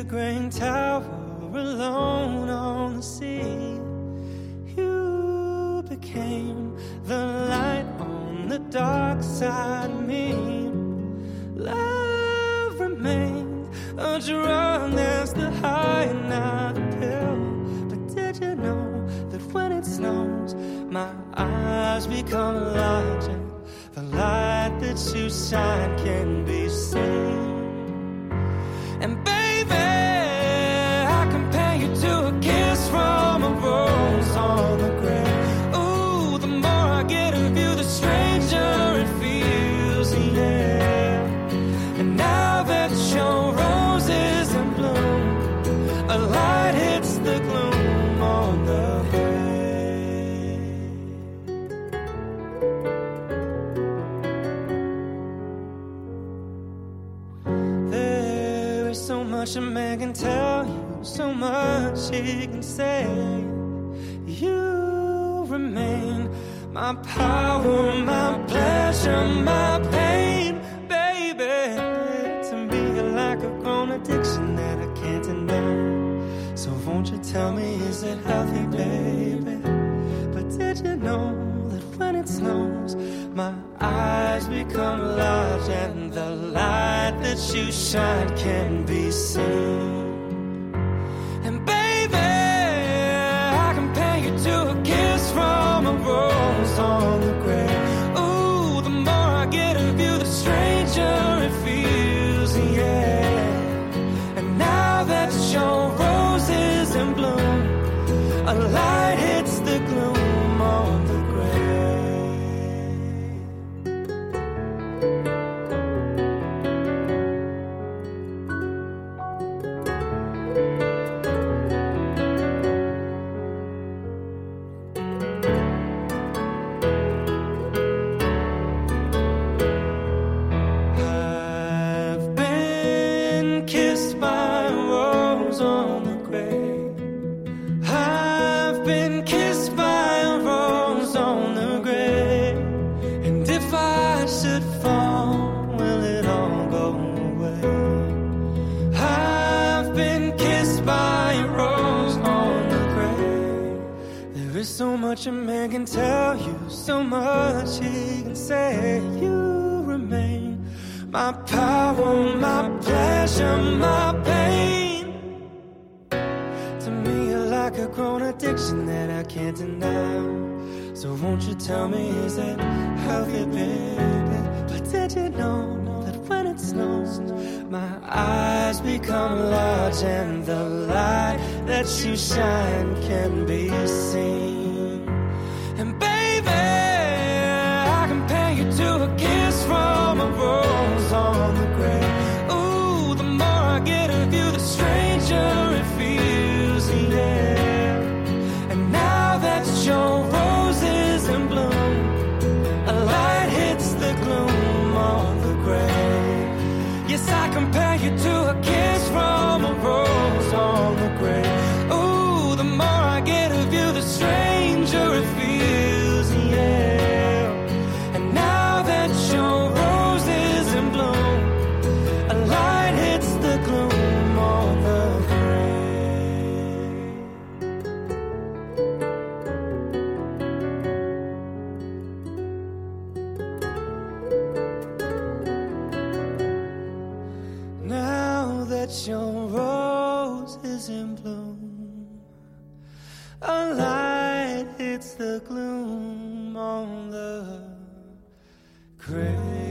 graying tower alone on the sea. You became the light on the dark side of me. Love remained a drug that's the high and not the pill. But did you know that when it snows, my eyes become large and the light that you shine can be seen? And baby, I compare you to a kiss from a rose on the grave. Ooh, the more I get of you, the stranger it feels, yeah. And now that your rose is in bloom, a light hits the gloom on the grave. There is so much a man can tell you, so much he can say. You remain my power, my pleasure, my pain, baby. To me you're like a grown addiction that I can't deny. So won't you tell me, is it healthy, baby? But did you know that when it snows, my eyes become large and the light that you shine can be seen? And baby, I compare you to a kiss from a rose on the grave. Ooh, the more I get of you, the stranger it feels, yeah. And now that your rose is in bloom, a light hits the gloom on the grave. I've been kissed by a rose on the grave. I've been kissed by a rose on the grave. And if I should fall, will it all go away? I've been kissed by a rose on the grave. There is so much a man can tell you, so much he can say. You remain my power, my pleasure, my pain. To me you're like a grown addiction that I can't deny. So won't you tell me, is it healthy, baby? But did you know that when it snows, my eyes become large and the light that you shine can be seen? And baby, I compare you to a kiss from a rose on the grave. Ooh, the more I get of you, the stranger it feels, yeah. And now that your rose is in bloom, a light hits the gloom on the grave. Yes, I compare you to a kiss from a rose on the grave. Ooh, the more I get of you, the stranger it feels, yeah. And now that your rose is in bloom, a light hits the gloom on the grave. Now that your rose is in bloom, a light hits the gloom on the grave.